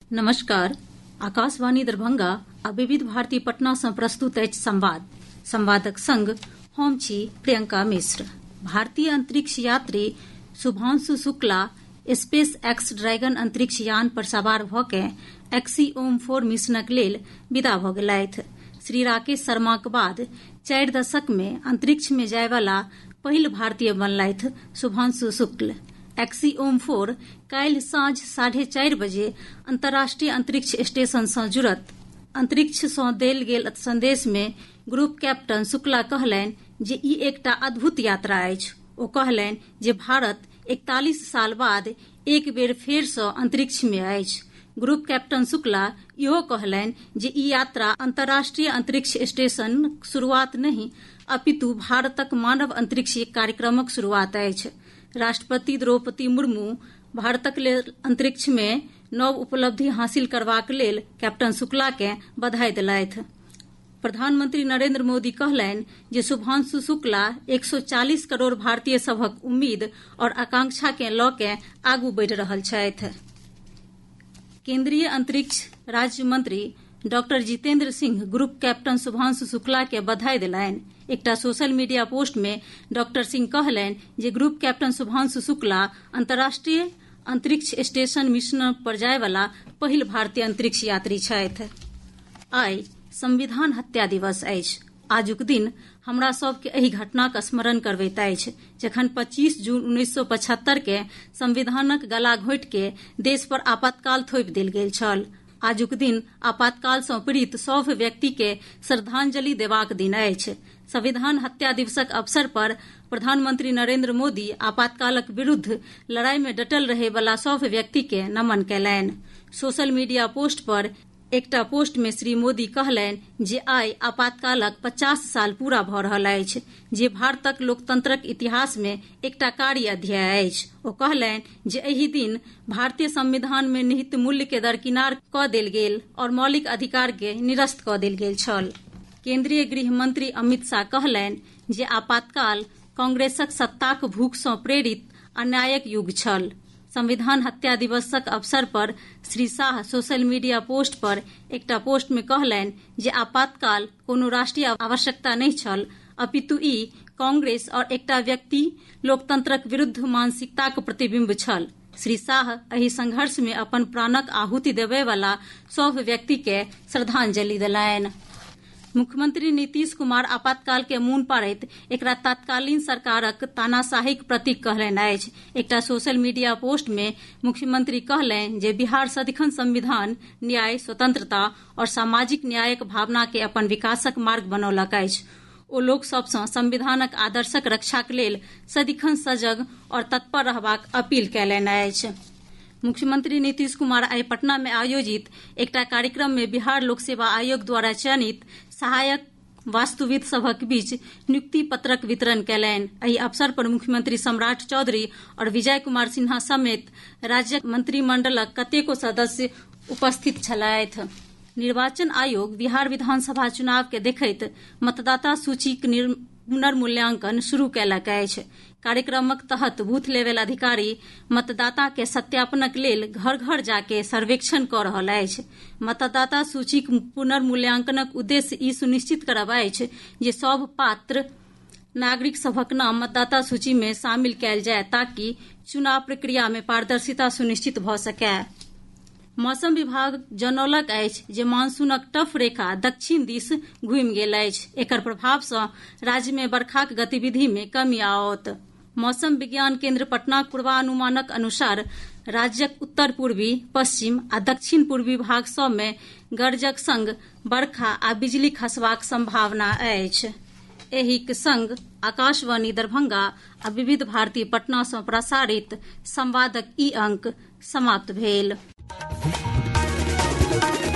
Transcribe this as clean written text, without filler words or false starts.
नमस्कार। आकाशवाणी दरभंगा आ विविध भारती पटना सँ प्रस्तुत अछि संवादक संग हम छी प्रियंका मिश्र। भारतीय अंतरिक्ष यात्री Shubhanshu Shukla SpaceX Dragon अंतरिक्ष यान पर सवार भऽ कऽ एक्सिओम-4 मिशनक लेल विदा भऽ गेलथि। श्री राकेश शर्माक बाद 4 दशक मे अंतरिक्ष मे जायवाला पहिल भारतीय बनलथि शुभांशु शुक्ल। एक्सिओम-4 काल्हि साँझ 4:30 बजे अंतर्राष्ट्रीय अंतरिक्ष स्टेशन सँ जुड़त। अंतरिक्ष सँ देल गेल संदेश मे ग्रुप कैप्टन शुक्ला कहलनि जे ई एकटा अद्भुत यात्रा अछि। ओ कहलनि जे भारत 41 साल बाद एक बेर फेर सँ अंतरिक्ष मे अछि। ग्रुप कैप्टन शुक्ला इहो कहलनि जे ई यात्रा अंतर्राष्ट्रीय अंतरिक्ष स्टेशनक शुरुआत नहि अपितु भारतक मानव अंतरिक्ष कार्यक्रमक शुरुआत अछि। राष्ट्रपति द्रौपदी मुर्मू भारतक लेल अंतरिक्ष मे नव उपलब्धि हासिल करबाक लेल कैप्टन शुक्ला केँ बधाई देलथि। प्रधानमंत्री नरेंद्र मोदी कहलनि जे शुभांशु शुक्ला 140 करोड़ भारतीय सभक उम्मीद और आकांक्षा केँ लऽ कऽ आगू बढ़ि रहल छथि। केंद्रीय अंतरिक्ष राज्य मंत्री doctor Jitendra Singh group captain Shubhanshu Shukla के बधाई देलनि। एकटा सोशल मीडिया पोस्ट में डॉक्टर सिंह कहलनि जे ग्रुप कैप्टन शुभांशु शुक्ला अंतर्राष्ट्रीय अंतरिक्ष स्टेशन मिशन पर जायवाला पहिल भारतीय अंतरिक्ष यात्री छथि। आइ संविधान हत्या दिवस अछि। आजुक दिन हमरा सबके एहि घटनाक स्मरण करबैत अछि जखन 25 जून 1975 के संविधानक गला घोंटि के देश पर आपातकाल थोपि देल गेल छल। आजुक दिन आपातकाल सँ पीड़ित सभ व्यक्ति के श्रद्धांजलि देबाक दिन अछि। संविधान हत्या दिवसक अवसर पर प्रधानमंत्री नरेंद्र मोदी आपातकालक विरुद्ध लड़ाई में डटल रहै वाला सभ व्यक्ति के नमन कयलनि। सोशल मीडिया पोस्ट पर एकटा पोस्ट में श्री मोदी कहलनि जे आइ आपातकालक 50 साल पूरा भऽ रहल अछि, जे भारतक लोकतंत्रक इतिहास में एकटा कारी अध्याय अछि। ओ कहलनि जे एहि दिन भारतीय संविधान में निहित मूल्य के दरकिनार कऽ देल गेल और मौलिक अधिकार के निरस्त कऽ देल गेल छल। केंद्रीय गृह मंत्री अमित शाह कहलनि जे आपातकाल कांग्रेसक सत्ताक भूख सँ प्रेरित अन्यायक युग छल। संविधान हत्या दिवसक अवसर पर Shri Shah social media post पर एकटा पोस्ट में कहलनि जे आपातकाल कोनो राष्ट्रीय आवश्यकता नहीं छल, अपितु ई कांग्रेस और एकटा व्यक्ति लोकतंत्रक विरुद्ध मानसिकताक प्रतिबिंब छल। श्री शाह एहि संघर्ष में अपन प्राणक आहुति देबय वाला सभ व्यक्ति के श्रद्धांजलि देलनि। मुख्यमंत्री नीतीश कुमार आपातकाल के मून पाड़ैत एकरा तत्कालीन सरकारक तानाशाहीक प्रतीक कहलनि अछि। एकटा सोशल मीडिया पोस्ट में मुख्यमंत्री कहलनि जे बिहार सदिखन संविधान, न्याय, स्वतंत्रता और सामाजिक न्यायक भावना के अपन विकासक मार्ग बनौलक अछि। ओ लोक सभ सँ संविधानक आदर्शक रक्षाक लेल सदिखन सजग और तत्पर रहबाक अपील कयलनि अछि। मुख्यमंत्री नीतीश कुमार आइ पटना में आयोजित एकटा कार्यक्रम में बिहार लोक सेवा आयोग द्वारा चयनित सहायक वास्तुविद सभक बीच नियुक्ति पत्रक वितरण कयलनि। एहि अवसर पर मुख्यमंत्री सम्राट चौधरी और विजय कुमार सिन्हा समेत राज्यक मंत्रिमंडलक कतेको सदस्य उपस्थित छलथि। निर्वाचन आयोग बिहार विधानसभा चुनाव के देखैत मतदाता सूचीक पुनर्मूल्यांकन शुरू कयलक अछि। कार्यक्रमक तहत बूथ लेवल अधिकारी मतदाता के सत्यापनक लेल घर घर जाके सर्वेक्षण कऽ रहल अछि। मतदाता सूचीक पुनर्मूल्यांकनक उद्देश्य ई सुनिश्चित करब अछि जे सभ पात्र नागरिक सभक नाम मतदाता सूची में शामिल कयल जाय ताकि चुनाव प्रक्रिया में पारदर्शिता सुनिश्चित भऽ सकय। मौसम विभाग जनौलक अछि जे मानसूनक टफ रेखा दक्षिण दिस घुमि गेल अछि। एकर प्रभाव सँ राज्य में बरखाक गतिविधि में कमी आओत। मौसम विज्ञान केंद्र पटनाक पूर्वानुमानक अनुसार राज्यक उत्तर पूर्वी, पश्चिम आ दक्षिण पूर्वी भाग सभ में गरजक संग बरखा आ बिजली खसबाक संभावना अछि। एहिक संग आकाशवाणी दरभंगा आ विविध भारती पटना सँ प्रसारित संवादक ई अंक समाप्त भेल।